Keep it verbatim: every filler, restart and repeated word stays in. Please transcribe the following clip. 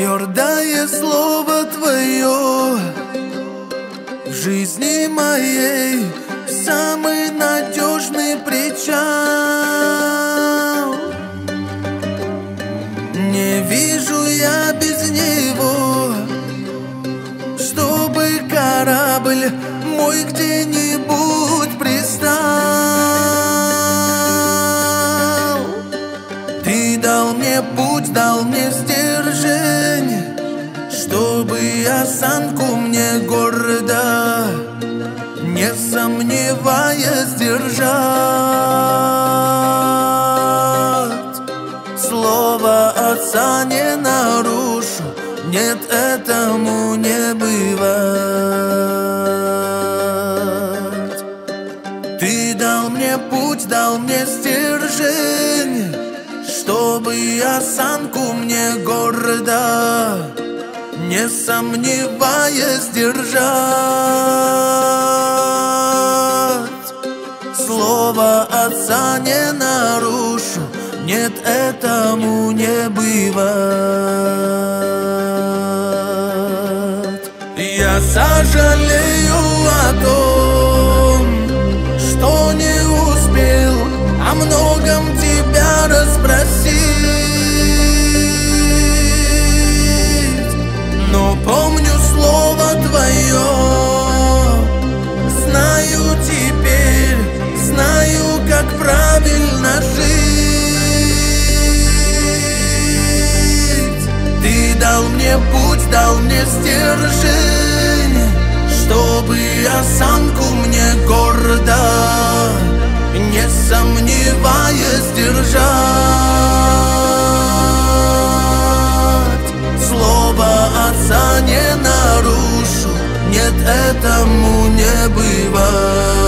Твердое слово Твое в жизни моей самый надежный причал. Не вижу я без него, чтобы корабль мой где-нибудь пристал. Ты дал мне путь, дал мне стержень, чтобы осанку мне гордо, не сомневаясь, держать. Слово Отца не нарушу, нет, этому не бывать. Ты дал мне путь, дал мне стержень, чтобы осанку мне гордо, не сомневаясь, держать. Слово Отца не нарушу, нет, этому не бывать. Я сожалею о том, что не успел о многом тебя расспросить, но помню слово Твое, знаю теперь, знаю, как правильно жить. Ты дал мне путь, дал мне стержень, чтобы осанку мне гордо, не сомневаясь, держать. Слово Отца не нарушу, нет, этому не бывать.